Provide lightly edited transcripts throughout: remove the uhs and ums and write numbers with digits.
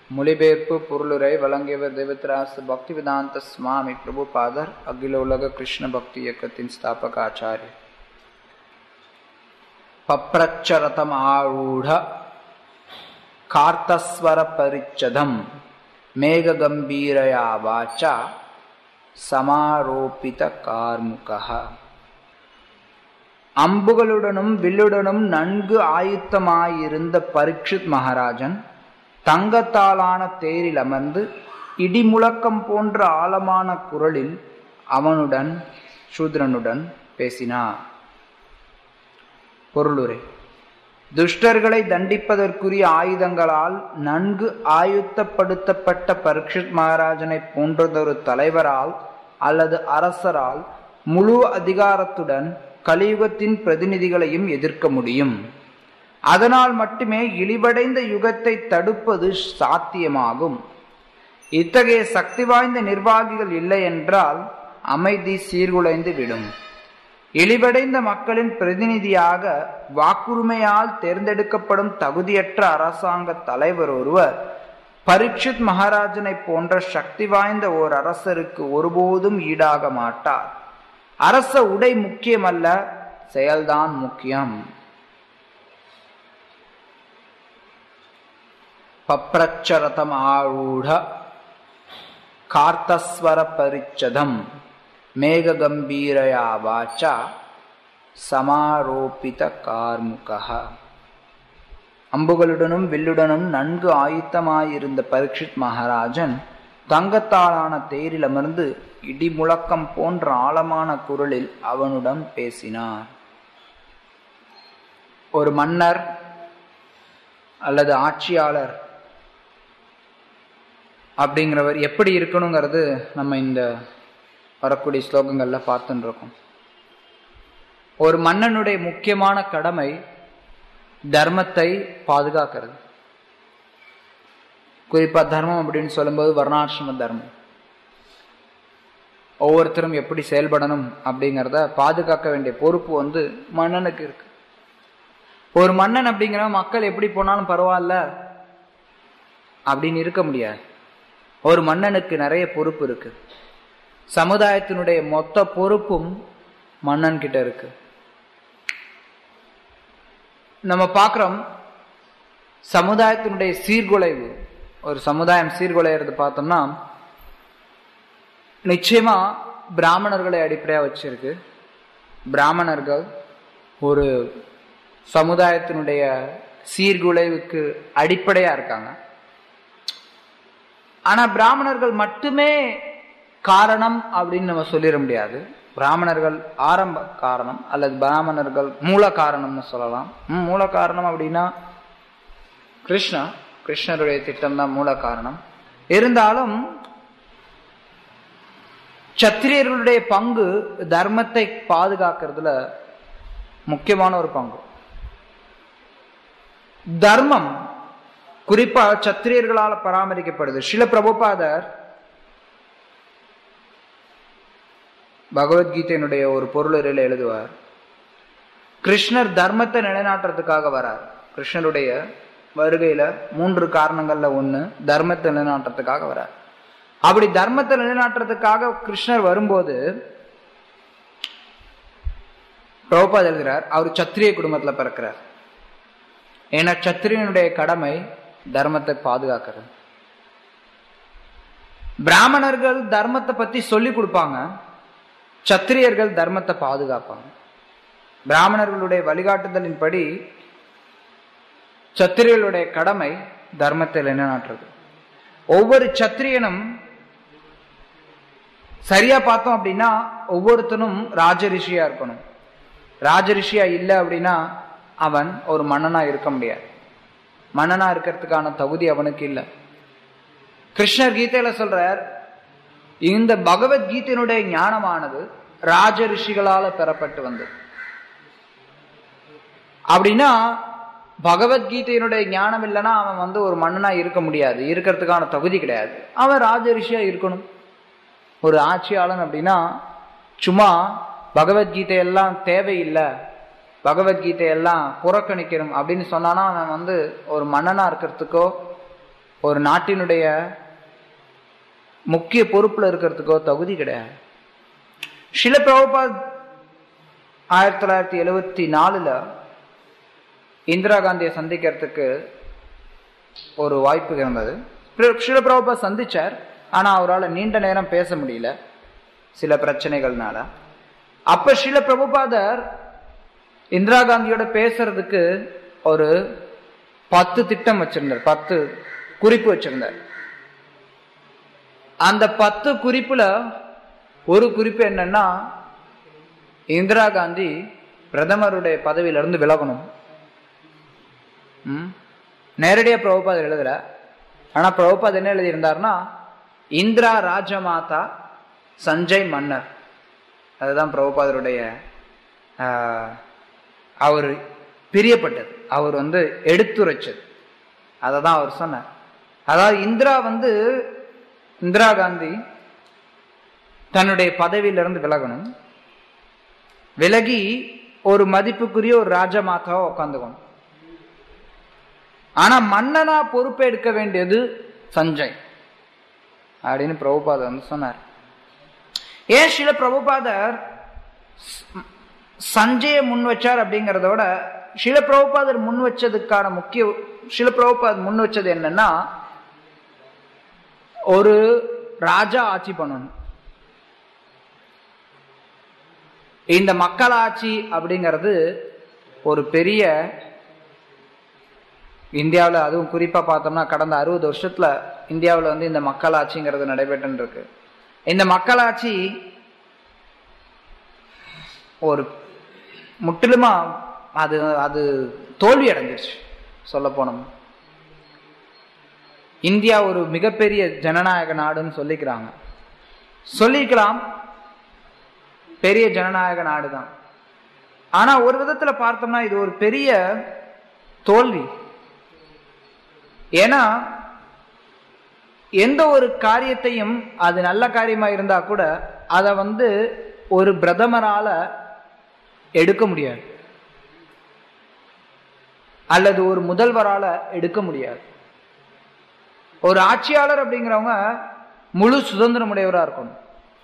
மொழிபெயர்ப்பு பொருளுரை வழங்கியவர் தேவத்ராஸ் பக்திவேதாந்த சுவாமி பிரபுபாதர், அகில உலக கிருஷ்ண பக்தி இயக்கத்தின் ஸ்தாபக ஆச்சாரிய. பப்ரச்சரதம் ஆரூட கார்த்தஸ்வர பரிச்சதம் மேக கம்பீரயா வாச்சா சமாரோபித கார்முகः. அம்புகளுடனும் வில்லுடனும் நன்கு ஆயுத்தமாயிருந்த பரீட்சித் மகாராஜன் தங்கத்தாலான தேரில் அமர்ந்து இடிமுழக்கம் போன்ற ஆழமான குரலில் அவனுடன் சூத்ரனுடன் பேசினார். பொருளுரை: துஷ்டர்களை தண்டிப்பதற்குரிய ஆயுதங்களால் நன்கு ஆயுத்தப்படுத்தப்பட்ட பரீட்சித் மகாராஜனை போன்றதொரு தலைவரால் அல்லது அரசரால் முழு அதிகாரத்துடன் கலியுகத்தின் பிரதிநிதிகளையும் எதிர்க்க முடியும். அதனால் மட்டுமே இழிவடைந்த யுகத்தை தடுப்பது சாத்தியமாகும். இத்தகைய சக்தி வாய்ந்த நிர்வாகிகள் இல்லை என்றால் அமைதி சீர்குலைந்து விடும். இழிவடைந்த மக்களின் பிரதிநிதியாக வாக்குரிமையால் தேர்ந்தெடுக்கப்படும் தகுதியற்ற அரசாங்க தலைவர் ஒருவர் பரீட்சித் மகாராஜனை போன்ற சக்தி வாய்ந்த ஓர் அரசருக்கு ஒருபோதும் ஈடாக மாட்டார். அரச உடை முக்கியமல்ல, செயல்தான் முக்கியம். பப்ரச்சரதம் ஆரூட கார்த்தஸ்வர பரிச்சதம் மேக கம்பீரயா வாச்சா சமாரோபித கார்முகः. அம்புகளுடனும் வில்லுடனும் நன்கு ஆயுத்தமாயிருந்த பரீட்சித் மகாராஜன் தங்கத்தாலான தேரில் அமர்ந்து இடிமுழக்கம் போன்ற ஆழமான குரலில் அவனுடன் பேசினார். ஒரு மன்னர் அல்லது ஆட்சியாளர் அப்படிங்கிறவர் எப்படி இருக்கணுங்கிறது நம்ம இந்த வரக்கூடிய ஸ்லோகங்கள்ல பார்த்துட்டு இருக்கோம். ஒரு மன்னனுடைய முக்கியமான கடமை தர்மத்தை பாதுகாக்கிறது. குறிப்பா தர்மம் அப்படின்னு சொல்லும்போது வர்ணாசிரம தர்மம். ஒவ்வொருத்தரும் எப்படி செயல்படணும் அப்படிங்கிறத பாதுகாக்க வேண்டிய பொறுப்பு மன்னனுக்கு இருக்கு. ஒரு மன்னன் அப்படிங்கிற மக்கள் எப்படி போனாலும் பரவாயில்ல அப்படின்னு இருக்க முடியாது. ஒரு மன்னனுக்கு நிறைய பொறுப்பு இருக்கு. சமுதாயத்தினுடைய மொத்த பொறுப்பும் மன்னன் கிட்ட இருக்கு. நம்ம பார்க்கிறோம், சமுதாயத்தினுடைய சீர்குலைவு, ஒரு சமுதாயம் சீர்குலைறது பார்த்தோம்னா நிச்சயமா பிராமணர்களை அடிப்படையா வச்சிருக்கு. பிராமணர்கள் ஒரு சமுதாயத்தினுடைய சீர்குலைவுக்கு அடிப்படையா இருக்காங்க. ஆனா பிராமணர்கள் மட்டுமே காரணம் அப்படின்னு நம்ம சொல்லிட முடியாது. பிராமணர்கள் ஆரம்ப காரணம் அல்லது பிராமணர்கள் மூல காரணம்னு சொல்லலாம். மூல காரணம் அப்படின்னா கிருஷ்ணருடைய திட்டம் தான் மூல காரணம். இருந்தாலும் சத்திரியர்களுடைய பங்கு தர்மத்தை பாதுகாக்கிறதுல முக்கியமான ஒரு பங்கு. தர்மம் குறிப்பா சத்திரியர்களால் பராமரிக்கப்படுது. ஸ்ரீல பிரபுபாதர் பகவத்கீதையினுடைய ஒரு பொருளுரையில எழுதுவார், கிருஷ்ணர் தர்மத்தை நிலைநாட்டுறதுக்காக வரார். கிருஷ்ணருடைய வருகையில 3 காரணங்கள்ல ஒண்ணு தர்மத்தை நிலைநாட்டுறதுக்காக வரார். அப்படி தர்மத்தை நிலைநாட்டுறதுக்காக கிருஷ்ணர் வரும்போது பிரபுபாதர் எழுதுகிறார், அவர் சத்திரிய குடும்பத்துல பிறக்கிறார். ஏன்னா சத்திரியனுடைய கடமை தர்மத்தை பாதுகாக்கிறது. பிராமணர்கள் தர்மத்தை பத்தி சொல்லி கொடுப்பாங்க, சத்திரியர்கள் தர்மத்தை பாதுகாப்பாங்க. பிராமணர்களுடைய வழிகாட்டுதலின்படி சத்திரியர்களுடைய கடமை தர்மத்தை நிலைநாட்டுறது. ஒவ்வொரு சத்திரியனும் சரியா பார்த்தோம் அப்படின்னா ஒவ்வொருத்தனும் ராஜரிஷியா இருக்கணும். ராஜரிஷியா இல்லை அப்படின்னா அவன் ஒரு மன்னனா இருக்க முடியாது. மன்னனா இருக்கிறதுக்கான தகுதி அவனுக்கு இல்லை. கிருஷ்ணர் கீதையில சொல்றார், இந்த பகவத்கீதையினுடைய ஞானமானது ராஜ ரிஷிகளால பெறப்பட்டு வந்தது. அப்படின்னா பகவத்கீதையினுடைய ஞானம் இல்லைன்னா அவன் ஒரு மன்னனா இருக்க முடியாது, இருக்கிறதுக்கான தகுதி கிடையாது. அவன் ராஜ ரிஷியா இருக்கணும். ஒரு ஆட்சியாளன் அப்படின்னா சும்மா பகவத்கீதையெல்லாம் தேவையில்லை, பகவத்கீதையெல்லாம் புறக்கணிக்கணும் அப்படின்னு சொன்னானா அவன் ஒரு மன்னனா இருக்கிறதுக்கோ ஒரு நாட்டினுடைய முக்கிய பொறுப்புல இருக்கிறதுக்கோ தகுதி கிடையாது. ஷில பிரபுபாத் 1974 இந்திரா காந்தியை சந்திக்கிறதுக்கு ஒரு வாய்ப்பு இருந்தது. ஷில பிரபுபாத் சந்திச்சார். ஆனா அவரால் நீண்ட நேரம் பேச முடியல சில பிரச்சனைகள்னால. அப்ப ஷில பிரபுபாதர் இந்திரா காந்தியோட பேசுறதுக்கு ஒரு 10 திட்டம் வச்சிருந்தார், 10 குறிப்பு வச்சிருந்தார். அந்த 10 குறிப்புல ஒரு குறிப்பு என்னன்னா, இந்திரா காந்தி பிரதமருடைய பதவியிலிருந்து விலகணும். நேரடியா பிரபுபாதர் எழுதல. ஆனா பிரபுபாத் என்ன எழுதியிருந்தார்னா, இந்திரா ராஜமாதா சஞ்சய் மன்னர். அதுதான் பிரபுபாதருடைய அவர் பிரியப்பட்டது, அவர் எடுத்துரைச்சது. அதை தான் அவர் சொன்னார். அதாவது இந்திரா காந்தி தன்னுடைய பதவியிலிருந்து விலகணும், விலகி ஒரு மதிப்புக்குரிய ஒரு ராஜமாதாவை உட்காந்துக்கணும். ஆனா மன்னனா பொறுப்பேற்க வேண்டியது சஞ்சய் அப்படின்னு பிரபுபாதர் சொன்னார். ஏன் ஷில பிரபுபாதர் சஞ்சய முன் வச்சார் அப்படிங்கிறதோட, ஷில பிரபுபாதர் முன் வச்சதுக்கான ஷில பிரபுபாதர் முன் வச்சது என்னன்னா, ஒரு ராஜா ஆட்சி பண்ணணும். இந்த மக்களாட்சி அப்படிங்கிறது ஒரு பெரிய, இந்தியாவில் அதுவும் குறிப்பா பார்த்தோம்னா கடந்த 60 வருஷத்துல இந்தியாவில் இந்த மக்களாட்சிங்கிறது நடைபெற்று இருக்கு. இந்த மக்களாட்சி ஒரு முற்றிலுமா அது தோல்வி அடைஞ்சிருச்சு. சொல்ல போனோம், இந்தியா ஒரு மிகப்பெரிய ஜனநாயக நாடுன்னு சொல்லிக்கலாம், பெரிய ஜனநாயக நாடு தான். ஆனா ஒரு விதத்துல பார்த்தோம்னா இது ஒரு பெரிய தோல்வி. ஏன்னா எந்த ஒரு காரியத்தையும், அது நல்ல காரியமா இருந்தா கூட அதை ஒரு பிரதமரால எடுக்க முடியாது, அல்லது ஒரு முதல்வரால எடுக்க முடியாது. ஒரு ஆட்சியாளர் அப்படிங்கிறவங்க முழு சுதந்திரம் உடையவரா இருக்கணும்.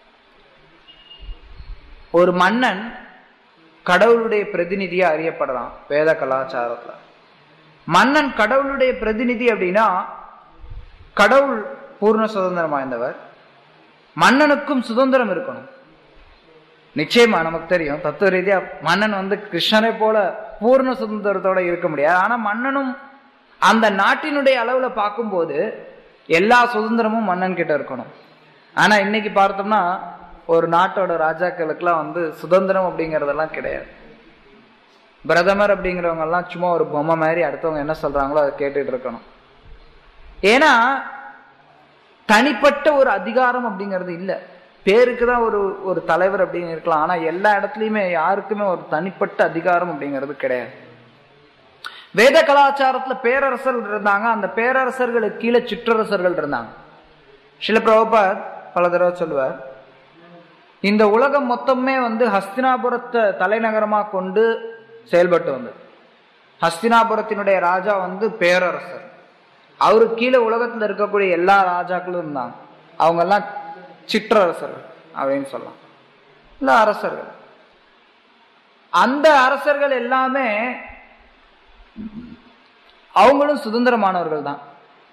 ஒரு மன்னன் கடவுளுடைய பிரதிநிதியா அறியப்படலாம் வேத கலாச்சாரத்துல. மன்னன் கடவுளுடைய பிரதிநிதி அப்படின்னா, கடவுள் பூர்ண சுதந்திரம் வாய்ந்தவர், மன்னனுக்கும் சுதந்திரம் இருக்கணும். நிச்சயமா நமக்கு தெரியும் தத்துவ ரீதியா மன்னன் கிருஷ்ணனை போல பூர்ண சுதந்திரத்தோட இருக்க முடியாது. ஆனா மன்னனும் அந்த நாட்டினுடைய அளவுல பார்க்கும்போது எல்லா சுதந்திரமும் மன்னன் கிட்ட இருக்கணும். ஆனா இன்னைக்கு பார்த்தோம்னா ஒரு நாட்டோட ராஜாக்களுக்கெல்லாம் சுதந்திரம் அப்படிங்கறதெல்லாம் கிடையாது. பிரதமர் அப்படிங்கிறவங்க எல்லாம் சும்மா ஒரு பொம்மை மாதிரி அடுத்தவங்க என்ன சொல்றாங்களோ அதை கேட்டுட்டு இருக்கணும். ஏன்னா தனிப்பட்ட ஒரு அதிகாரம் அப்படிங்கிறது இல்லை. பேருக்கு தான் ஒரு தலைவர் அப்படின்னு இருக்கலாம், ஆனா எல்லா இடத்துலயுமே யாருக்குமே ஒரு தனிப்பட்ட அதிகாரம் அப்படிங்கிறது கிடையாது. வேத கலாச்சாரத்துல பேரரசர்கள் இருந்தாங்க, அந்த பேரரசர்களுக்கு கீழே சிற்றரசர்கள் இருந்தாங்க. ஷில பிரபுபாத் பல தடவை சொல்லுவார், இந்த உலகம் மொத்தமே ஹஸ்தினாபுரத்தை தலைநகரமா கொண்டு செயல்பட்டு வந்தது. ஹஸ்தினாபுரத்தினுடைய ராஜா பேரரசர், அவரு கீழே உலகத்துல இருக்கக்கூடிய எல்லா ராஜாக்களும் இருந்தாங்க. அவங்க எல்லாம் சிற்றரசர்கள் அப்படின்னு சொல்லலாம், இல்ல அரசர்கள். அந்த அரசர்கள் எல்லாமே அவங்களும் சுதந்திரமானவர்கள் தான்.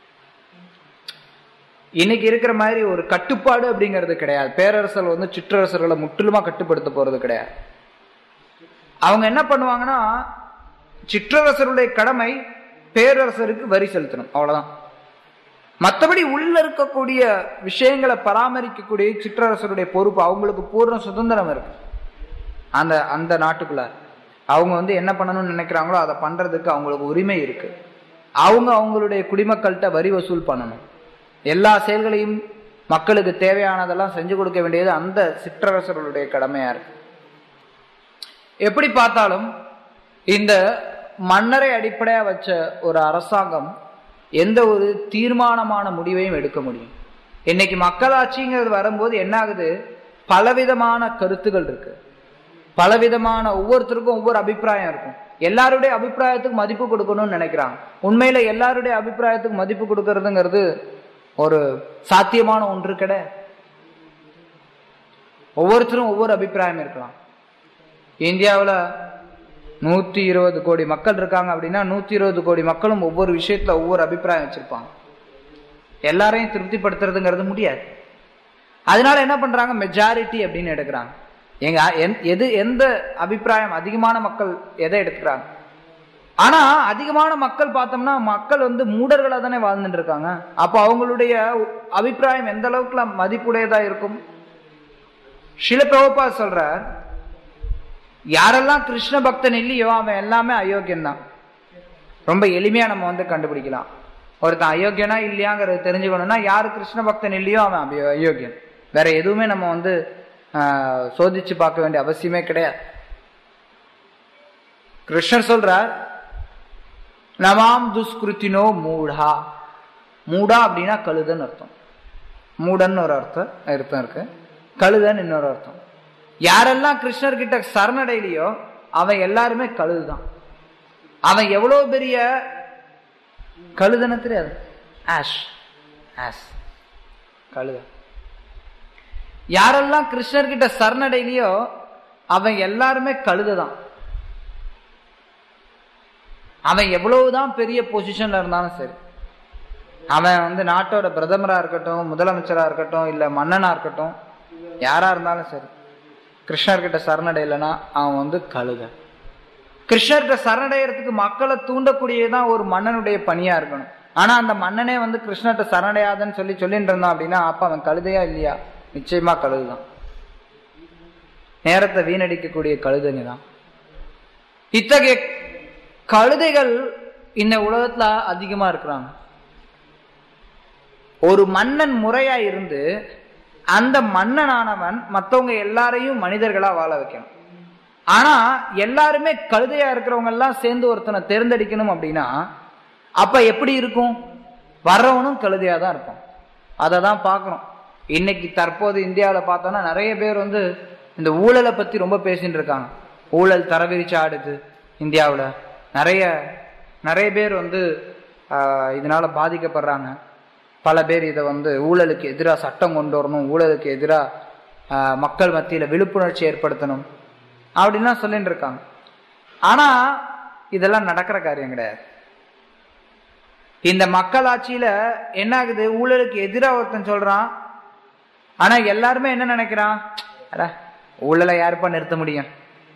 இன்னைக்கு இருக்கிற மாதிரி ஒரு கட்டுப்பாடு அப்படிங்கிறது கிடையாது. பேரரசர்கள் சிற்றரசர்களை முற்றிலுமா கட்டுப்படுத்த போறது கிடையாது. அவங்க என்ன பண்ணுவாங்கன்னா, சிற்றரசருடைய கடமை பேரரசருக்கு வரி செலுத்தணும், அவ்வளவுதான். மற்றபடி உள்ள இருக்கக்கூடிய விஷயங்களை பராமரிக்கக்கூடிய சிற்றரசருடைய பொறுப்பு, அவங்களுக்கு பூர்ண சுதந்திரம் இருக்கு. அந்த நாட்டுக்குள்ள அவங்க என்ன பண்ணணும்னு நினைக்கிறாங்களோ அதை பண்றதுக்கு அவங்களுக்கு உரிமை இருக்கு. அவங்களுடைய குடிமக்கள்கிட்ட வரி வசூல் பண்ணணும். எல்லா செயல்களையும் மக்களுக்கு தேவையானதெல்லாம் செஞ்சு கொடுக்க வேண்டியது அந்த சிற்றரசர்களுடைய கடமையா இருக்கு. எப்படி பார்த்தாலும் இந்த மன்னரை அடிப்படையா வச்ச ஒரு அரசாங்கம் எந்த ஒரு தீர்மானமான முடிவையும் எடுக்க முடியும். இன்னைக்கு மக்களாட்சிங்கிறது வரும்போது என்ன ஆகுது, பலவிதமான கருத்துகள் இருக்கு, பலவிதமான ஒவ்வொருத்தருக்கும் ஒவ்வொரு அபிப்பிராயம் இருக்கும். எல்லாருடைய அபிப்பிராயத்துக்கு மதிப்பு கொடுக்கணும்னு நினைக்கிறாங்க. உண்மையில எல்லாருடைய அபிப்பிராயத்துக்கு மதிப்பு கொடுக்கறதுங்கிறது ஒரு சாத்தியமான ஒன்று கிடையாது. ஒவ்வொருத்தரும் ஒவ்வொரு அபிப்பிராயம் இருக்கலாம். இந்தியாவில் 120 கோடி மக்கள் இருக்காங்க அப்படின்னா 120 கோடி மக்களும் ஒவ்வொரு விஷயத்துல ஒவ்வொரு அபிப்பிராயம் வச்சிருப்பாங்க. எல்லாரையும் திருப்திப்படுத்துறதுங்கிறது முடியாது. அதனால என்ன பண்றாங்க, மெஜாரிட்டி அப்படின்னு எடுக்கிறாங்க. எந்த அபிப்பிராயம் அதிகமான மக்கள் எதை எடுத்துக்கிறாங்க. ஆனா அதிகமான மக்கள் பார்த்தோம்னா மக்கள் மூடர்களா தானே வாழ்ந்துட்டு இருக்காங்க. அப்ப அவங்களுடைய அபிப்பிராயம் எந்த அளவுக்கு மதிப்புடையதா இருக்கும். ஸ்ரீல பிரபுபாத் சொல்றார், யாரெல்லாம் கிருஷ்ண பக்தன் இல்லையோ அவன் எல்லாமே அயோக்கியன் தான். ரொம்ப எளிமையா நம்ம கண்டுபிடிக்கலாம். ஒருத்தன் அயோக்கியனா இல்லையாங்கிறது தெரிஞ்சுக்கணும்னா யாரு கிருஷ்ண பக்தன் இல்லையோ அவன் அயோக்கியன். வேற எதுவுமே நம்ம சோதிச்சு பார்க்க வேண்டிய அவசியமே கிடையாது. கிருஷ்ணர் சொல்றார், நமாம் துஷ்கிருத்தினோ மூடா. மூடா அப்படின்னா கழுதன்னு அர்த்தம். மூடன் ஒரு அர்த்தம் இருக்கு, கழுதன் இன்னொரு அர்த்தம். யாரெல்லாம் கிருஷ்ணர் கிட்ட சரணடையிலையோ அவன் எல்லாருமே கழுதுதான். அவன் எவ்வளவு பெரிய கழுதன்னு தெரியாது, கழுத. யாரெல்லாம் கிருஷ்ணர் கிட்ட சரணடையிலையோ அவன் எல்லாருமே கழுதுதான். அவன் எவ்வளவுதான் பெரிய பொசிஷன்ல இருந்தாலும் சரி, அவன் நாட்டோட பிரதமரா இருக்கட்டும், முதலமைச்சரா இருக்கட்டும், இல்ல மன்னனா இருக்கட்டும், யாரா இருந்தாலும் சரி, கிருஷ்ணர்கிட்ட சரணடையிலனா அவன் கழுத. கிருஷ்ணர்கிட்ட சரணடைகிறதுக்கு மக்களை தூண்டக்கூடியதான் ஒரு மன்னனுடைய பணியா இருக்கணும். ஆனா அந்த மன்னனே கிருஷ்ணர்கிட்ட சரணடையாதன்னு சொல்லிட்டு இருந்தான் அப்படின்னா அப்ப அவன் கழுதையா இல்லையா? நிச்சயமா கழுதுதான். நேரத்தை வீணடிக்கக்கூடிய கழுதைங்க தான். இத்தகைய கழுதைகள் இந்த உலகத்துல அதிகமா இருக்கிறாங்க. ஒரு மன்னன் முறையா இருந்து அந்த மன்னனானவன் மற்றவங்க எல்லாரையும் மனிதர்களா வாழ வைக்கணும். ஆனா எல்லாருமே கழுதையா இருக்கிறவங்க எல்லாம் சேர்ந்து ஒருத்தனை தேர்ந்தெடுக்கணும் அப்படின்னா அப்ப எப்படி இருக்கும்? வர்றவனும் கழுதையா தான் இருப்பான். அதை தான் பார்க்கணும். இன்னைக்கு தற்போது இந்தியாவில் பார்த்தோம்னா நிறைய பேர் இந்த ஊழலை பத்தி ரொம்ப பேசிட்டு இருக்காங்க. ஊழல் தரவிரிச்சு ஆடுது இந்தியாவில். நிறைய பேர் இதனால பாதிக்கப்படுறாங்க. பல பேர் இதை ஊழலுக்கு எதிராக சட்டம் கொண்டு வரணும், ஊழலுக்கு எதிராக மக்கள் மத்தியில விழிப்புணர்ச்சி ஏற்படுத்தணும் அப்படின்லாம் சொல்லிட்டு இருக்காங்க. ஆனா இதெல்லாம் நடக்கிற காரியம் கிடையாது. இந்த மக்களாட்சியில என்ன ஆகுது, ஊழலுக்கு எதிராக ஒருத்தன் சொல்றான். ஆனா எல்லாருமே என்ன நினைக்கிறான், ஊழலை யாருப்பா நிறுத்த முடியும்?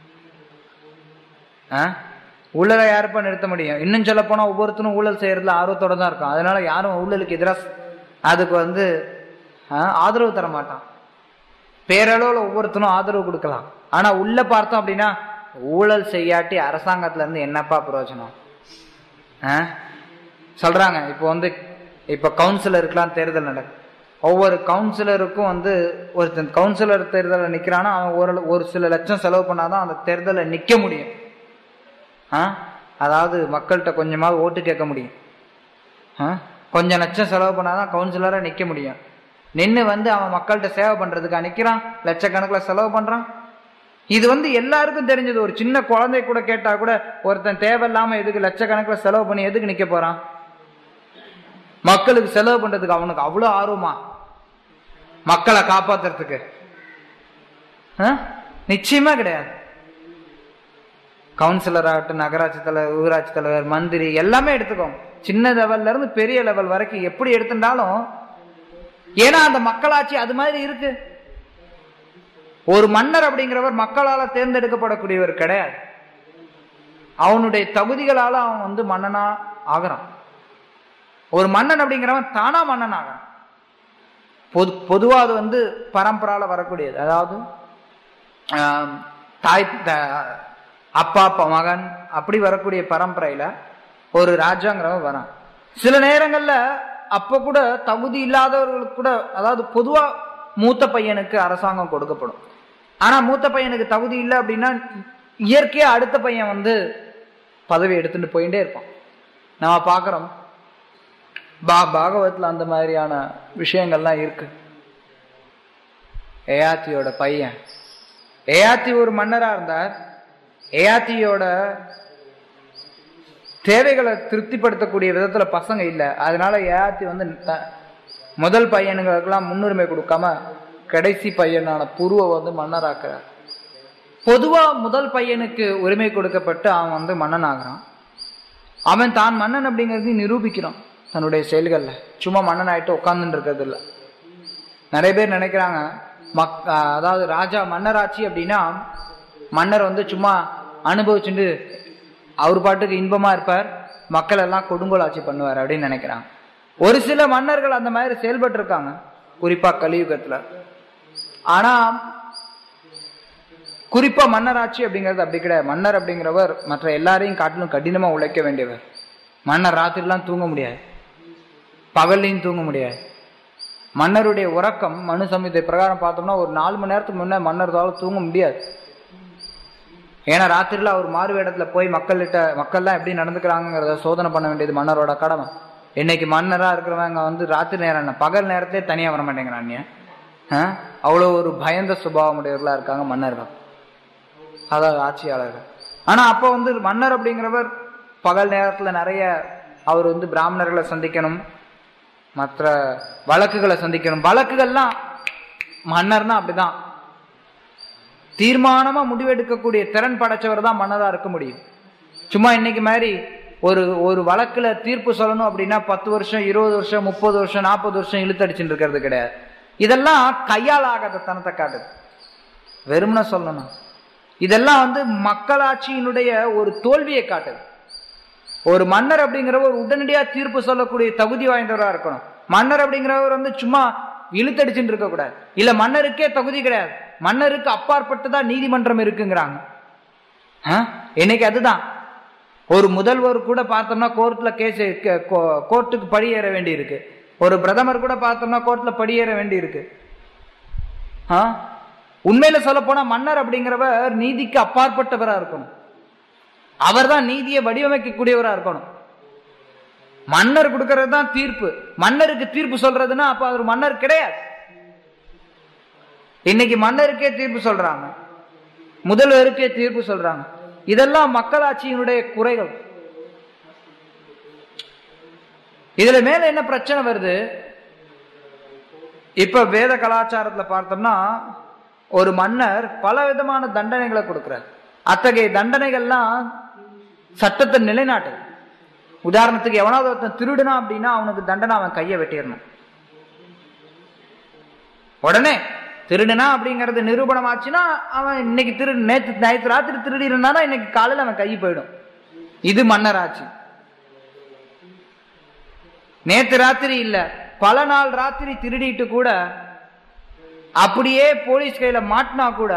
ஊழலை யாருப்பா நிறுத்த முடியும்? இன்னும் சொல்ல போனா ஒவ்வொருத்தரும் ஊழல் செய்யறதுல ஆர்வத்தோட தான் இருக்கும். அதனால யாரும் ஊழலுக்கு எதிராக அதுக்கு ஆதரவு தர மாட்டான். பேரளவுல ஒவ்வொருத்தரும் ஆதரவு கொடுக்கலாம். ஆனா உள்ள பார்த்தோம் அப்படின்னா ஊழல் செய்யாட்டி அரசாங்கத்துல இருந்து என்னப்பா பிரயோஜனம் சொல்றாங்க. இப்போ கவுன்சிலருக்குலாம் தேர்தல் நடக்கும். ஒவ்வொரு கவுன்சிலருக்கும் ஒருத்தன் கவுன்சிலர் தேர்தலில் நிக்கிறான்னா அவன் ஒரு சில லட்சம் செலவு பண்ணாதான் அந்த தேர்தலில் நிக்க முடியும். அதாவது மக்கள்கிட்ட கொஞ்சமாவது ஓட்டு கேட்க முடியும். கொஞ்சம் லட்சம் செலவு பண்ணாதான் கவுன்சிலரா நிக்க முடியும். நின்று அவன் மக்கள்கிட்ட சேவை பண்றதுக்கா நிக்கிறான், லட்சக்கணக்கில் செலவு பண்றான். இது எல்லாருக்கும் தெரிஞ்சது. ஒரு சின்ன குழந்தை கூட கேட்டா கூட ஒருத்தன் தேவையில்லாம எதுக்கு லட்சக்கணக்கில் செலவு பண்ணி எதுக்கு நிக்க போறான்? மக்களுக்கு செலவு பண்றதுக்கு அவனுக்கு அவ்வளவு ஆர்வமா? மக்களை காப்பாத்துறதுக்கு நிச்சயமா கிடையாது. கவுன்சிலர் ஆகட்டும், நகராட்சி தலைவர், ஊராட்சி தலைவர், மந்திரி எல்லாமே எடுத்துக்கோங்க. சின்ன லெவல்ல இருந்து பெரிய லெவல் வரைக்கும் எப்படி எடுத்துட்டாலும், ஏன்னா அந்த மக்களாட்சி அது மாதிரி இருக்கு. ஒரு மன்னர் அப்படிங்கிறவர் மக்களால தேர்ந்தெடுக்கப்படக்கூடியவர் கிடையாது. அவனுடைய தகுதிகளால அவன் மன்னனா ஆகிறான். ஒரு மன்னன் அப்படிங்கிறவன் தானா மன்னன் ஆகிறான். பொதுவா அது பரம்பரால வரக்கூடியது. அதாவது அப்பா மகன் அப்படி வரக்கூடிய பரம்பரையில ஒரு ராஜாங்கிறவன் வரான். சில நேரங்கள்ல அப்ப கூட தகுதி இல்லாதவர்களுக்கு கூட, அதாவது பொதுவா மூத்த பையனுக்கு அரசாங்கம் கொடுக்கப்படும். ஆனா மூத்த பையனுக்கு தகுதி இல்லை அப்படின்னா இயற்கையா அடுத்த பையன் பதவி எடுத்துட்டு போயிட்டே இருப்பான். நம்ம பாக்குறோம் பாகவத்துல அந்த மாதிரியான விஷயங்கள்லாம் இருக்கு. யயாத்தியோட பையன் யயாதி ஒரு மன்னரா இருந்தார். யயாத்தியோட தேவைகளை திருப்திப்படுத்தக்கூடிய விதத்துல பசங்க இல்லை. அதனால யயாதி வந்து முதல் பையனுங்களுக்கெல்லாம் முன்னுரிமை கொடுக்காம கடைசி பையனான புருவை வந்து மன்னராக்குறார். பொதுவா முதல் பையனுக்கு உரிமை கொடுக்கப்பட்டு அவன் வந்து மன்னன் ஆகிறான். அவன் தான் மன்னன் அப்படிங்கிறது நிரூபிக்கிறான் தன்னுடைய செயல்கள்ல. சும்மா மன்னன் ஆயிட்டு உட்கார்ந்துட்டு இருக்கிறது இல்லை. நிறைய பேர் நினைக்கிறாங்க அதாவது ராஜா மன்னராட்சி அப்படின்னா மன்னர் வந்து சும்மா அனுபவிச்சுட்டு அவர் பாட்டுக்கு இன்பமா இருப்பார், மக்கள் எல்லாம் கொடுங்கோல் ஆட்சி பண்ணுவார் அப்படின்னு நினைக்கிறாங்க. ஒரு சில மன்னர்கள் அந்த மாதிரி செயல்பட்டு இருக்காங்க, குறிப்பா கலியுகத்துல. ஆனா குறிப்பா மன்னராட்சி அப்படிங்கிறது அப்படி கிடையாது. மன்னர் அப்படிங்கிறவர் மற்ற எல்லாரையும் காட்டிலும் கடினமா உழைக்க வேண்டியவர். மன்னர் ராத்திரிலாம் தூங்க முடியாது, பகல்லையும் தூங்க முடியாது. மன்னருடைய உறக்கம் மனு சம்ஹிதை பிரகாரம் பார்த்தோம்னா ஒரு 4 மணி நேரத்துக்கு முன்னே மன்னர்தால தூங்க முடியாது. ஏன்னா ராத்திரில அவர் மாறு வேடத்துல போய் மக்கள்லாம் எப்படி நடந்துக்கிறாங்கிறத சோதனை பண்ண வேண்டியது மன்னரோட கடமை. இன்னைக்கு மன்னரா இருக்கிறவங்க வந்து ராத்திரி நேரம் பகல் நேரத்திலே தனியா வர மாட்டேங்கிறாங்க. அவ்வளோ ஒரு பயந்த சுபாவம் உடையவர்களா இருக்காங்க மன்னர்கள், அதாவது ஆட்சியாளர்கள். ஆனா அப்போ வந்து மன்னர் அப்படிங்கிறவர் பகல் நேரத்துல நிறைய அவர் வந்து பிராமணர்களை சந்திக்கணும், மற்ற வழக்குகளை சந்திக்கணும். வழக்குகள்லாம் மன்னர்னா அப்படிதான் தீர்மானமா முடிவெடுக்கக்கூடிய திறன் படைச்சவர் தான் மன்னரா இருக்க முடியும். சும்மா இன்னைக்கு மாதிரி ஒரு வழக்குல தீர்ப்பு சொல்லணும் அப்படின்னா 10 வருஷம் 20 வருஷம் 30 வருஷம் 40 வருஷம் இழுத்தடிச்சுட்டு இருக்கிறது கிடையாது. இதெல்லாம் கையால் ஆகாத தனத்தை காட்டுது. வெறும்னா சொல்லணும், இதெல்லாம் வந்து மக்களாட்சியினுடைய ஒரு தோல்வியை காட்டுது. ஒரு மன்னர் அப்படிங்கிறவர் உடனடியா தீர்ப்பு சொல்லக்கூடிய தகுதி வாய்ந்தவரா இருக்கணும். மன்னர் அப்படிங்கிறவர் வந்து சும்மா இழுத்தடிச்சுட்டு இருக்க கூடாது. இல்ல மன்னருக்கே தகுதி கிடையாது, மன்னருக்கு அப்பாற்பட்டுதான் நீதிமன்றம் இருக்குங்கிறாங்க. இன்னைக்கு அதுதான். ஒரு முதல்வர் கூட பார்த்தோம்னா கோர்ட்ல கோர்ட்டுக்கு படியேற வேண்டி இருக்கு. ஒரு பிரதமர் கூட பார்த்தோம்னா கோர்ட்ல படியேற வேண்டி இருக்கு. உண்மையில சொல்ல போனா மன்னர் அப்படிங்கிறவர் நீதிக்கு அப்பாற்பட்டவரா இருக்கணும். அவர் தான் நீதியை வடிவமைக்கக்கூடியவரா இருக்கணும். மன்னர் கொடுக்கறது தான் தீர்ப்பு. மன்னருக்கு தீர்ப்பு சொல்றதுன்னா அப்ப அவர் மன்னர் கிடையாது. இன்னைக்கு மன்னருக்கே தீர்ப்பு சொல்றாங்க, முதல்வருக்கே தீர்ப்பு சொல்றாங்க. இதெல்லாம் மக்களாட்சியினுடைய குறைகள். இதுல மேல என்ன பிரச்சனை வருது? இப்ப வேத கலாச்சாரத்துல பார்த்தோம்னா ஒரு மன்னர் பல விதமான தண்டனைகளை கொடுக்கிறார். அத்தகைய தண்டனைகள்லாம் சட்டத்தை நிலைநாட்டு. உதாரணத்துக்கு எவனாவது ஒருத்தன் திருடுனா அப்படின்னா அவனுக்கு தண்டனை அவன் கையை வெட்டிடணும். உடனே திருடுனா அப்படிங்கறது நிரூபணம் ஆச்சுன்னா அவன் இன்னைக்கு நேற்று ராத்திரி திருடி இருந்தானா இன்னைக்கு காலையில் அவன் கை போயிடும். இது மன்னராட்சி. நேற்று ராத்திரி இல்ல, பல நாள் ராத்திரி திருடிட்டு கூட அப்படியே போலீஸ் கையில மாட்டினா கூட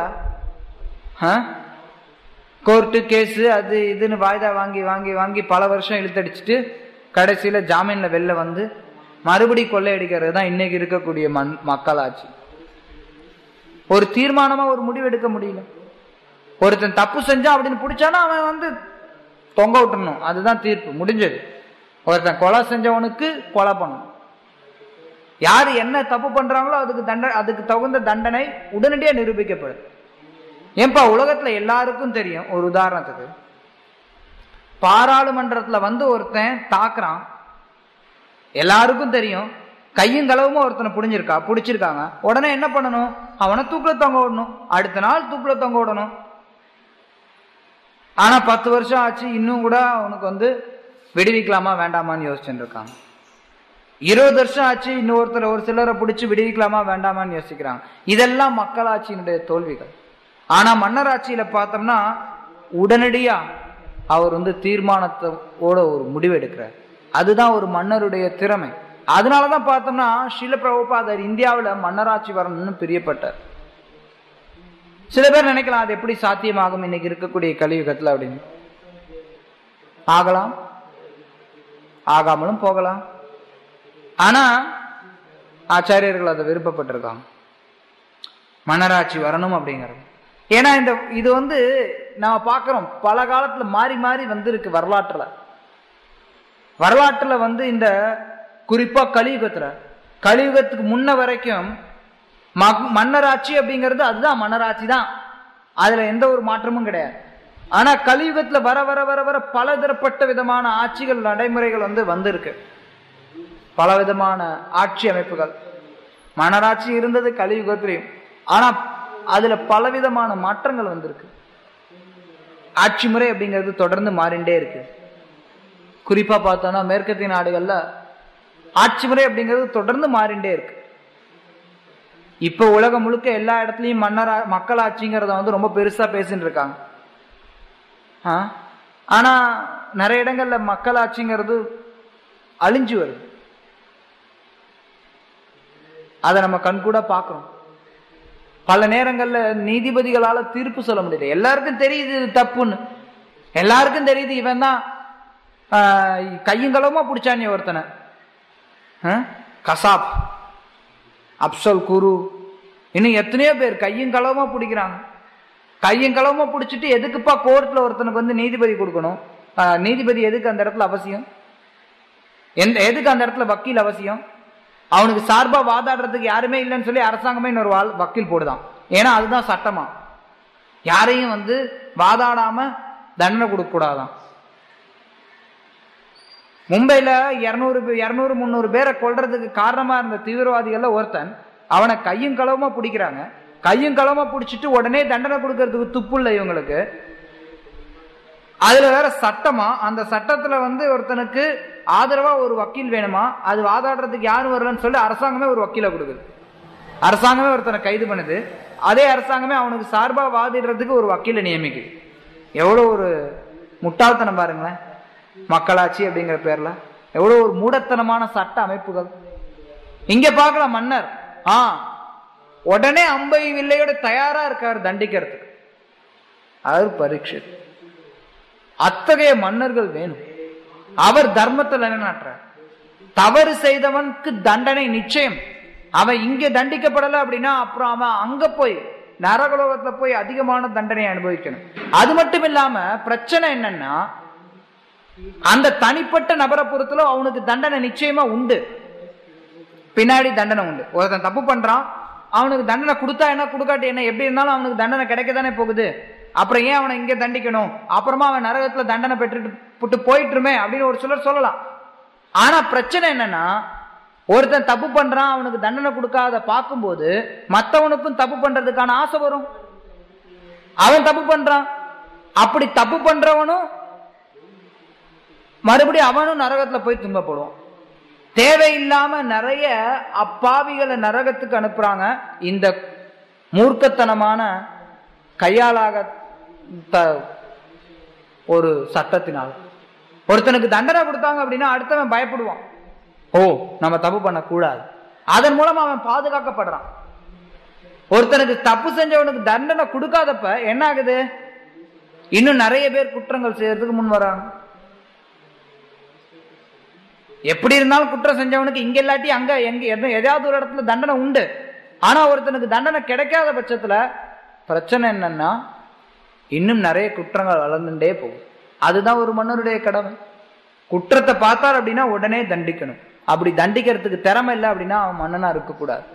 கோர்ட்டு கேஸ் அது இதுன்னு வாய்தா வாங்கி வாங்கி வாங்கி பல வருஷம் இழுத்தடிச்சுட்டு கடைசியில ஜாமீன்ல வெளில வந்து மறுபடி கொள்ளையடிக்கிறது தான் இன்னைக்கு இருக்கக்கூடிய மக்களாட்சி. ஒரு தீர்மானமா ஒரு முடிவு எடுக்க முடியல. ஒருத்தன் தப்பு செஞ்சா அப்படின்னு பிடிச்சானா அவன் வந்து தொங்க விட்டுறணும், அதுதான் தீர்ப்பு, முடிஞ்சது. ஒருத்தன் கொலை செஞ்சவனுக்கு கொலை பண்ணணும். யாரு என்ன தப்பு பண்றாங்களோ அதுக்கு தகுந்த தண்டனை உடனடியா நிரூபிக்கப்படும். ஏன்பா உலகத்துல எல்லாருக்கும் தெரியும். ஒரு உதாரணத்துக்கு பாராளுமன்றத்துல வந்து ஒருத்தன் தாக்குறான், எல்லாருக்கும் தெரியும். கையும் களவுமா ஒருத்தனை பிடிச்சிருக்காங்க. உடனே என்ன பண்ணணும்? அவனை தூக்குல தொங்க விடணும், அடுத்த நாள் தூக்குல தொங்க விடணும். ஆனா 10 வருஷம் ஆச்சு, இன்னும் கூட அவனுக்கு வந்து விடுவிக்கலாமா வேண்டாமான்னு யோசிச்சுட்டு இருக்காங்க. 20 வருஷம் ஆச்சு, இன்னொருத்தர் ஒரு சிலரை பிடிச்சி விடுவிக்கலாமா வேண்டாமான்னு யோசிக்கிறாங்க. இதெல்லாம் மக்களாட்சியினுடைய தோல்விகள். ஆனா மன்னராட்சியில பார்த்தோம்னா உடனடியா அவர் வந்து தீர்மானத்தோட ஒரு முடிவு எடுக்கிறார். அதுதான் ஒரு மன்னருடைய திறமை. அதனாலதான் பார்த்தோம்னா ஸ்ரீல பிரபுபாதர் இந்தியாவில் மன்னராட்சி வரணும்னு பிரியப்பட்டார். சில பேர் நினைக்கலாம் அது எப்படி சாத்தியமாகும் இன்னைக்கு இருக்கக்கூடிய கலியுகத்துல அப்படின்னு. ஆகலாம், ஆகாமலும் போகலாம். ஆனா ஆச்சாரியர்கள் அதை விருப்பப்பட்டிருக்காங்க, மன்னராட்சி வரணும் அப்படிங்கிறது. ஏன்னா இது வந்து நாம பார்க்கிறோம் பல காலத்துல மாறி மாறி வந்திருக்கு வரலாற்றுல வந்து இந்த குறிப்பா கலியுகத்துக்கு முன்ன வரைக்கும் மன்னராட்சி அப்படிங்கிறது அதுதான் மன்னராட்சி தான். அதுல எந்த ஒரு மாற்றமும் கிடையாது. ஆனா கலியுகத்துல வர வர வர வர பலதரப்பட்ட விதமான ஆட்சிகள் நடைமுறைகள் வந்திருக்கு. பல விதமான ஆட்சி அமைப்புகள். மன்னராட்சி இருந்தது கலியுகத்திலையும், ஆனா அதுல பலவிதமான மாற்றங்கள் வந்திருக்கு. ஆட்சி முறை அப்படிங்கிறது தொடர்ந்து மாறிண்டே இருக்கு. குறிப்பா பார்த்தோம்னா மேற்கத்திய நாடுகள்ல ஆட்சி முறை அப்படிங்கிறது தொடர்ந்து மாறிண்டே இருக்கு. இப்ப உலகம் முழுக்க எல்லா இடத்துலயும் மக்களாட்சிங்கிறத ரொம்ப பெருசா பேசிட்டு இருக்காங்க. ஆனா நிறைய இடங்கள்ல மக்களாட்சிங்கிறது அழிஞ்சு வருது. அதை நம்ம கண்கூட பார்க்கிறோம். பல நேரங்கள்ல நீதிபதிகளால தீர்ப்பு சொல்ல முடியல. எல்லாருக்கும் தெரியுது இது தப்புன்னு, எல்லாருக்கும் தெரியுது இவன் தான் கையுங்களமா பிடிச்சானே ஒருத்தனை, கசாப், அப்சல் குரு, இன்னும் எத்தனையோ பேர் கையுங்களமா பிடிக்கிறாங்க. கையுங்களமா பிடிச்சிட்டு எதுக்குப்பா கோர்ட்ல ஒருத்தனுக்கு நீதிபதி கொடுக்கணும்? நீதிபதி எதுக்கு அந்த இடத்துல அவசியம்? எதுக்கு அந்த இடத்துல வக்கீல் அவசியம்? அவனுக்கு சார்பா வாதாடுறதுக்கு யாருமே இல்லைன்னு சொல்லி அரசாங்கமே இன்னொரு வக்கீல் போடுதான். ஏன்னா அதுதான் சட்டமா. யாரையும் வாதாடாம தண்டனை கொடுக்க கூடாதான். மும்பைல 200-300 பேரை கொல்றதுக்கு காரணமா இருந்த தீவிரவாதிகள்ல ஒருத்தன், அவனை கையும் களவுமா பிடிக்கிறாங்க. கையும் களவுமா பிடிச்சிட்டு உடனே தண்டனை கொடுக்கறதுக்கு துப்பு இல்லை இவங்களுக்கு. அதுல வேற சட்டமா, அந்த சட்டத்துல ஒருத்தனுக்கு ஆதரவா ஒரு வக்கீல் வேணுமா, அது வாதாடுறதுக்கு யாரும் வரலன்னு சொல்லி அரசாங்கமே ஒரு வக்கீலை கொடுக்குது. அரசாங்கமே ஒருத்தனை கைது பண்ணுது. அதே அரசாங்கமே அவனுக்கு சார்பா வாதிடுறதுக்கு ஒரு வக்கீலை நியமிக்குது. எவ்வளவு ஒரு முட்டாள்தனம் பாருங்களேன். மக்களாட்சி அப்படிங்கிற பேர்ல எவ்வளவு ஒரு மூடத்தனமான சட்ட அமைப்புகள். இங்க பார்க்கலாம், மன்னர் உடனே அம்பை வில்லையோட தயாரா இருக்காரு தண்டிக்கிறதுக்கு. அது பரீட்சை. அத்தகைய மன்னர்கள் வேணும். அவர் தர்மத்தை நிலைநாட்டுறார். தவறு செய்தவனுக்கு தண்டனை நிச்சயம். அவன் இங்க தண்டிக்கப்படல அப்படின்னா அப்புறம் அவன் அங்க போய் நரகலோகத்துல போய் அதிகமான தண்டனை அனுபவிக்கணும். அது மட்டும் இல்லாம பிரச்சனை என்னன்னா, அந்த தனிப்பட்ட நபரை பொறுத்தல அவனுக்கு தண்டனை நிச்சயமா உண்டு. பின்னாடி தண்டனை உண்டு. ஒருத்தன் தப்பு பண்றான், அவனுக்கு தண்டனை கொடுத்தா என்ன கொடுக்காட்டி என்ன, எப்படி இருந்தாலும் அவனுக்கு தண்டனை கிடைக்கத்தானே போகுது. அப்புறம் ஏன் அவனை இங்க தண்டிக்கணும்? அப்புறமா அவன் நரகத்துல தண்டனை பெற்றுட்டு போயிட்டுருமே அப்படின்னு ஒரு சிலர் சொல்லலாம். ஆனா பிரச்சனை என்னன்னா, ஒருத்தன் தப்பு பண்றான், அவனுக்கு தண்டனை கொடுக்காத பார்க்கும்போது மற்றவனுக்கும் தப்பு பண்றதுக்கான ஆசை வரும். அவன் தப்பு பண்றான், அப்படி தப்பு பண்றவனும் மறுபடியும் அவனும் நரகத்துல போய் துன்பப்படுவான். தேவையில்லாம நிறைய அப்பாவிகளை நரகத்துக்கு அனுப்புறாங்க இந்த மூர்க்கத்தனமான கையாளாக ஒரு சட்டத்தினால். ஒருத்தனுக்கு தண்டனை கொடுத்தாங்க அப்படின்னா அடுத்தவன் பயப்படுவான். ஓ, நம்ம தப்பு பண்ண கூடாது. அதன் மூலமா அவன் பாதுகாக்கப்படுறான். ஒருத்தனுக்கு தப்பு செஞ்சவனுக்கு தண்டனை கொடுக்காதப்ப என்ன ஆகுது? இன்னும் நிறைய பேர் குற்றங்கள் செய்யறதுக்கு முன் வராங்க. எப்படி இருந்தாலும் குற்றம் செஞ்சவனுக்கு இங்க இல்லாட்டி அங்க எதாவது ஒரு இடத்துல தண்டனை உண்டு. ஆனா ஒருத்தனுக்கு தண்டனை கிடைக்காத பட்சத்துல பிரச்சனை என்னன்னா, இன்னும் நிறைய குற்றங்கள் வளர்ந்துட்டே போகும். அதுதான் ஒரு மன்னருடைய கடமை. குற்றத்தை பார்த்தார் அப்படின்னா உடனே தண்டிக்கணும். அப்படி தண்டிக்கிறதுக்கு திறமை இல்லை அப்படின்னா அவன் மன்னனா இருக்கக்கூடாது.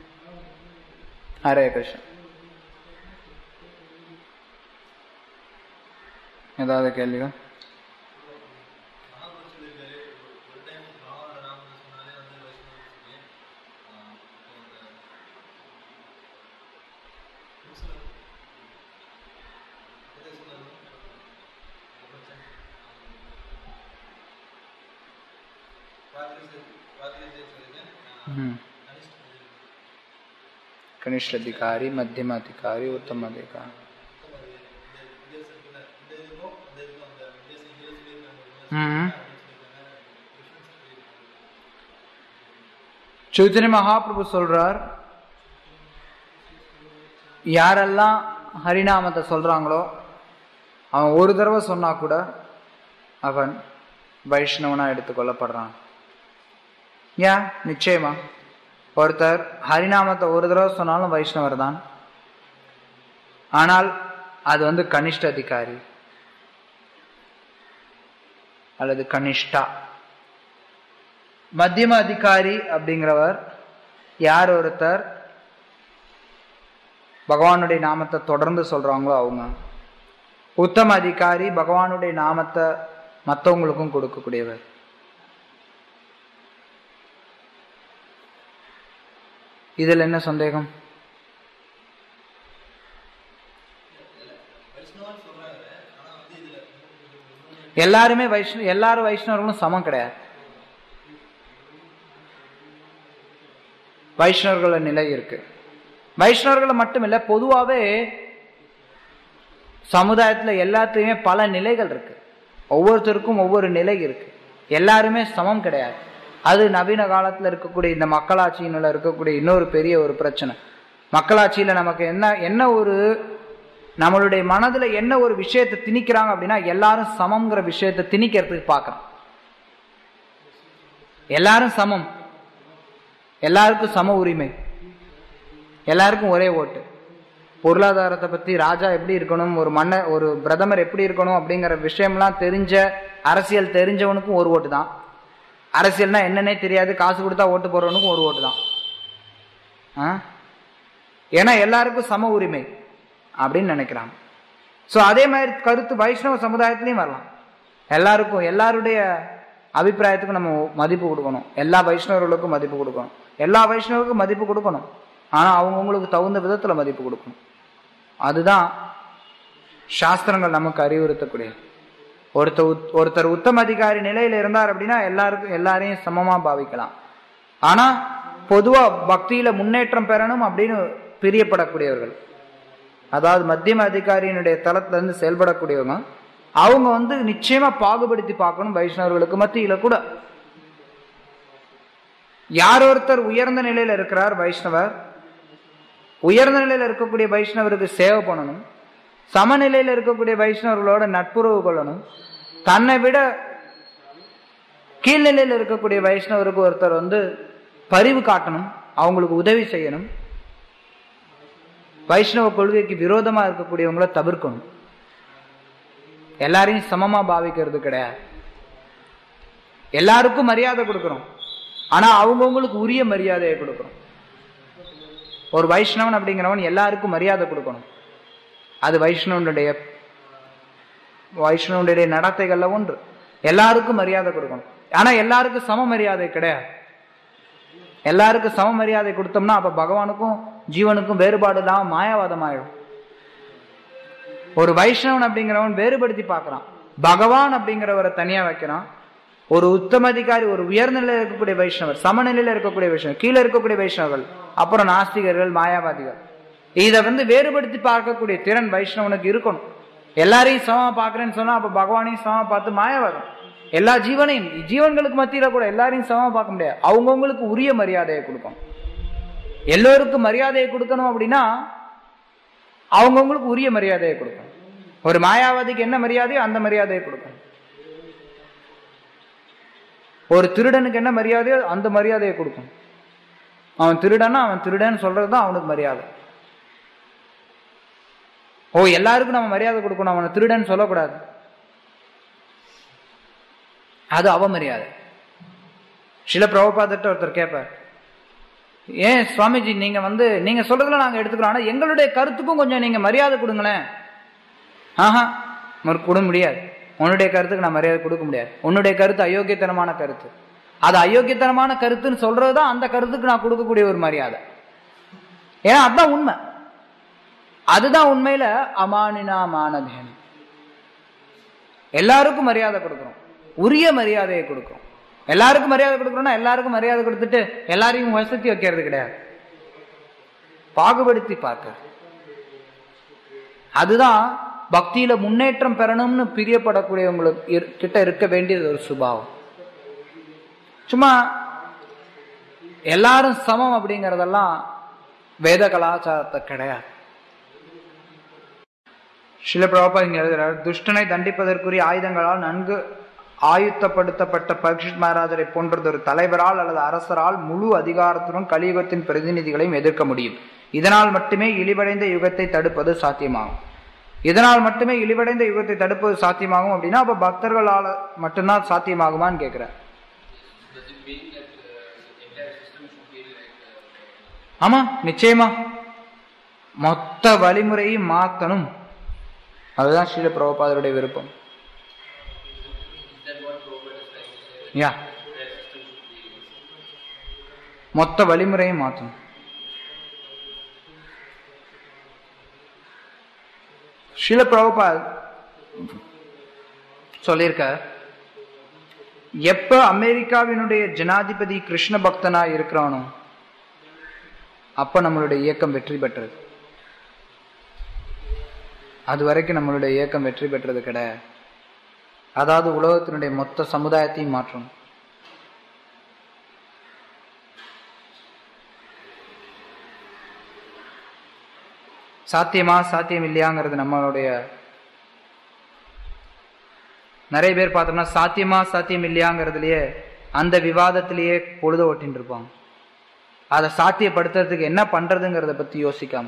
ஹரே கிருஷ்ணன். ஏதாவது கேள்விகள்? कनिष्ठ अधिकारी, मध्यम अधिकारी, उत्तम अधिकारी. चैतन्य महाप्रभु சொல்றார், யாரெல்லாம் ஹரிநாமத்தை சொல்றாங்களோ அவன் ஒரு தடவை சொன்னா கூட அவன் வைஷ்ணவனா எடுத்துக்கொள்ளப்படுறான். ஏன்? நிச்சயமா ஒருத்தர் ஹரிநாமத்தை ஒரு தடவை சொன்னாலும் வைஷ்ணவர் தான். ஆனால் அது கனிஷ்ட அதிகாரி அல்லது கனிஷ்டா. மத்தியம அதிகாரி அப்படிங்கிறவர் யார்? ஒருத்தர் பகவானுடைய நாமத்தை தொடர்ந்து சொல்றாங்களோ அவங்க. உத்தம அதிகாரி பகவானுடைய நாமத்தை மற்றவங்களுக்கும் கொடுக்கக்கூடியவர். இதில் என்ன சந்தேகம்? எல்லாரும் வைஷ்ணவர்களும் சமம் கிடையாது. வைஷ்ணவர்கள நிலை இருக்கு. வைஷ்ணவர்களை மட்டும் இல்ல, பொதுவாகவே சமுதாயத்துல எல்லாத்துலயுமே பல நிலைகள் இருக்கு. ஒவ்வொருத்தருக்கும் ஒவ்வொரு நிலை இருக்கு. எல்லாருமே சமம் கிடையாது. அது நவீன காலத்துல இருக்கக்கூடிய இந்த மக்களாட்சியில இருக்கக்கூடிய இன்னொரு பெரிய ஒரு பிரச்சனை. மக்களாட்சியில நமக்கு என்ன ஒரு நம்மளுடைய மனதுல என்ன ஒரு விஷயத்தை திணிக்கிறாங்க அப்படின்னா, எல்லாரும் சமம்ங்கிற விஷயத்தை திணிக்கிறதுக்கு பார்க்கறோம். எல்லாரும் சமம், எல்லாருக்கும் சம உரிமை, எல்லாருக்கும் ஒரே ஓட்டு. பொருளாதாரத்தை பத்தி ராஜா எப்படி இருக்கணும், ஒரு பிரதமர் எப்படி இருக்கணும் அப்படிங்கிற விஷயம்லாம் தெரிஞ்ச அரசியல் தெரிஞ்சவனுக்கும் ஒரு ஓட்டு தான். அரசியல்னா என்னன்னே தெரியாது, காசு கொடுத்தா ஓட்டு போறவனுக்கும் ஒரு ஓட்டு தான். ஏன்னா எல்லாருக்கும் சம உரிமை அப்படின்னு நினைக்கிறாங்க. ஸோ அதே மாதிரி கருத்து வைஷ்ணவ சமுதாயத்திலையும் வரலாம். எல்லாருக்கும் எல்லாருடைய அபிப்பிராயத்துக்கும் நம்ம மதிப்பு கொடுக்கணும். எல்லா வைஷ்ணவர்களுக்கும் மதிப்பு கொடுக்கணும். எல்லா வைஷ்ணவருக்கும் மதிப்பு கொடுக்கணும். ஆனால் அவங்கவுங்களுக்கு தகுந்த விதத்தில் மதிப்பு கொடுக்கணும். அதுதான் சாஸ்திரங்கள் நமக்கு அறிவுறுத்தக்கூடிய. ஒருத்தர் உத்தம அதிகாரி நிலையில் இருந்தார் அப்படின்னா எல்லாரையும் சமமாக பாவிக்கலாம். ஆனால் பொதுவாக பக்தியில் முன்னேற்றம் பெறணும் அப்படின்னு பிரியப்படக்கூடியவர்கள், அதாவது மத்தியம அதிகாரியினுடைய தளத்திலிருந்து செயல்படக்கூடியவங்க, அவங்க நிச்சயமா பாகுபடுத்தி பார்க்கணும். வைஷ்ணவர்களுக்கு மத்தியில கூட யார் ஒருத்தர் உயர்ந்த நிலையில இருக்கிறார் வைஷ்ணவர், உயர்ந்த நிலையில இருக்கக்கூடிய வைஷ்ணவருக்கு சேவை பண்ணணும். சமநிலையில இருக்கக்கூடிய வைஷ்ணவர்களோட நட்புறவு கொள்ளணும். தன்னை விட கீழ்நிலையில் இருக்கக்கூடிய வைஷ்ணவருக்கு ஒருத்தர் பரிவு காட்டணும், அவங்களுக்கு உதவி செய்யணும். வைஷ்ணவ கொள்கைக்கு விரோதமா இருக்கக்கூடியவங்களை தவிர்க்கணும். எல்லாரையும் சமமா பாவிக்கிறது கிடையாது. எல்லாருக்கும் மரியாதை கொடுக்கிறோம், ஆனா அவங்கவுங்களுக்கு உரிய மரியாதையை கொடுக்கிறோம். ஒரு வைஷ்ணவன் அப்படிங்கிறவன் எல்லாருக்கும் மரியாதை கொடுக்கணும். அது வைஷ்ணவனுடைய நடத்தைகள்ல ஒன்று. எல்லாருக்கும் மரியாதை கொடுக்கணும், ஆனா எல்லாருக்கும் சம மரியாதை கிடையாது. எல்லாருக்கும் சம மரியாதை கொடுத்தோம்னா அப்ப பகவானுக்கும் ஜீவனுக்கும் வேறுபாடு இல்லாம மாயாவாதம் ஆயிடும். ஒரு வைஷ்ணவன் அப்படிங்கிறவன் வேறுபடுத்தி பார்க்கறான். பகவான் அப்படிங்கிறவரை தனியா வைக்கிறான். ஒரு உத்தம அதிகாரி, ஒரு உயர்நிலையில் இருக்கக்கூடிய வைஷ்ணவர், சமநிலையில இருக்கக்கூடிய வைஷ்ணவர், கீழே இருக்கக்கூடிய வைஷ்ணவர்கள், அப்புறம் நாஸ்திகர்கள், மாயாவாதிகள், இதை வேறுபடுத்தி பார்க்கக்கூடிய திறன் வைஷ்ணவனுக்கு இருக்கணும். எல்லாரையும் சமமா பார்க்கறேன்னு சொன்னா அப்ப பகவானையும் சமமா பார்த்து மாயாவாதம். எல்லா ஜீவன்களுக்கு மத்தியில கூட எல்லாரையும் சமமா பார்க்க முடியாது. அவங்கவுங்களுக்கு உரிய மரியாதையை கொடுக்கணும். எல்லோருக்கும் மரியாதையை கொடுக்கணும் அப்படின்னா அவங்கவுங்களுக்கு உரிய மரியாதையை கொடுக்கணும். ஒரு மாயாவாதிக்கு என்ன மரியாதையோ அந்த மரியாதையை கொடுக்கணும். ஒரு திருடனுக்கு என்ன மரியாதையோ அந்த மரியாதையை கொடுக்கணும். அவன் திருடனா அவன் திருடன் சொல்றதுதான் அவனுக்கு மரியாதை. எல்லாருக்கும் நம்ம மரியாதை கொடுக்கணும், அவனை திருடன் சொல்லக்கூடாது, அது அவமரியாதை. சில பிரபுபாதர்கிட்ட ஒருத்தர் கேட்பார், ஏன் சுவாமிஜி நீங்க சொல்றதுல நாங்க எடுத்துக்கிறோம், ஆனா எங்களுடைய கருத்துக்கும் கொஞ்சம் நீங்க மரியாதை கொடுங்களேன். கொடுக்க முடியாது. உன்னுடைய கருத்துக்கு நான் மரியாதை கொடுக்க முடியாது. உன்னுடைய கருத்து அயோக்கியத்தனமான கருத்து. அது அயோக்கியத்தனமான கருத்துன்னு சொல்றதுதான் அந்த கருத்துக்கு நான் கொடுக்கக்கூடிய ஒரு மரியாதை. ஏன்னா அதுதான் உண்மை. அதுதான் உண்மையில அமானினா மானதேன. எல்லாருக்கும் மரியாதை கொடுக்கிறோம், உரிய மரியாதையை கொடுக்கிறோம். எல்லாருக்கும் மரியாதை கொடுக்கறோம்னா எல்லாருக்கும் மரியாதை கொடுத்துட்டு எல்லாரையும் வசதி வைக்கிறது கிடையாது, பாகுபடுத்தி பார்க்க. அதுதான் பக்தியில முன்னேற்றம் பெறணும்னு பிரியப்படக்கூடியவங்களுக்கு கிட்ட இருக்க வேண்டியது ஒரு சுபாவம். சும்மா எல்லாரும் சமம் அப்படிங்கறதெல்லாம் வேத கலாச்சாரத்தை கிடையாது. சில பிரபுபாதர் இங்க எழுதுறார், துஷ்டனை தண்டிப்பதற்குரிய ஆயுதங்களால் நன்கு ஆயுத்தப்படுத்தப்பட்ட பரீட்சித் மகாராஜரை போன்றது ஒரு தலைவரால் அல்லது அரசரால் முழு அதிகாரத்துடன் கலியுகத்தின் பிரதிநிதிகளையும் எதிர்க்க முடியும். இதனால் மட்டுமே இழிவடைந்த யுகத்தை தடுப்பது சாத்தியமாகும். இதனால் மட்டுமே இழிவடைந்த யுகத்தை தடுப்பது சாத்தியமாகும் அப்படின்னா அப்ப பக்தர்களால மட்டும்தான் சாத்தியமாகுமான்னு கேட்கிறார். ஆமா, நிச்சயமா மொத்த வழிமுறையை மாற்றணும். அதுதான் ஸ்ரீல பிரபுபாதருடைய விருப்பம். யா, மொத்த வழிமுறையை மாற்றணும். ஸ்ரீல பிரபுபாத் சொல்லியிருக்க, எப்ப அமெரிக்காவினுடைய ஜனாதிபதி கிருஷ்ண பக்தனா இருக்கிறானோ அப்ப நம்மளுடைய இயக்கம் வெற்றி பெற்றது. அது வரைக்கும் நம்மளுடைய இயக்கம் வெற்றி பெற்றது கிடையாது. அதாவது உலகத்தினுடைய மொத்த சமுதாயத்தையும் மாற்றும். சாத்தியமா சாத்தியம் இல்லையாங்கிறது நம்மளுடைய, நிறைய பேர் பார்த்தோம்னா சாத்தியமா சாத்தியம் இல்லையாங்கிறதுலயே அந்த விவாதத்திலேயே பொழுத ஓட்டின்னு இருப்பாங்க. அதை சாத்தியப்படுத்துறதுக்கு என்ன பண்றதுங்கிறத பத்தி யோசிக்காம.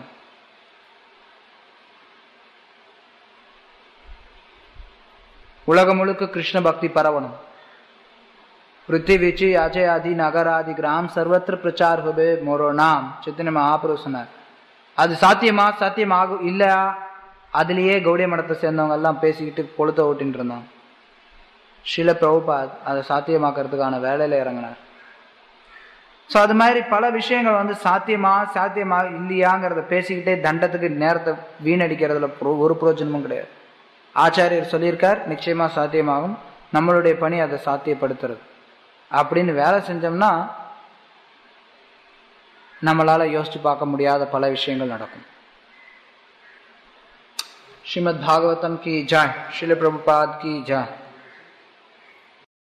உலகம் முழுக்க கிருஷ்ண பக்தி பரவணும். பிருத்திவிச்சி அஜய் ஆதி நகர் ஆதி கிராம் சர்வத்திர பிரச்சார் ஹுபே மோரோ நாம் சித்தனை மகாபுரு சொன்னார். அது சாத்தியமா சாத்தியமாகும் இல்லையா, அதுலேயே கௌடிய மடத்தை சேர்ந்தவங்க எல்லாம் பேசிக்கிட்டு பொழுத ஓட்டின்னு இருந்தாங்க. ஸ்ரீல பிரபுபாத் அதை சாத்தியமாக்குறதுக்கான வேலையில இறங்கினார். ஸோ அது மாதிரி பல விஷயங்கள் சாத்தியமா இல்லையாங்கிறத பேசிக்கிட்டே தண்டத்துக்கு நேரத்தை வீணடிக்கிறதுல ஒரு பிரயோஜனமும் கிடையாது. ஆச்சாரியர் சொல்லியிருக்கார், நிச்சயமா சாத்தியமாகும், நம்மளுடைய பணி அதை சாத்தியப்படுத்துறது அப்படின்னு வேலை செஞ்சோம்னா நம்மளால யோசிச்சு பார்க்க முடியாத பல விஷயங்கள் நடக்கும். ஸ்ரீமத் பாகவதம் கி ஜாய், ஸ்ரீல பிரபுபாத் கி ஜாய்.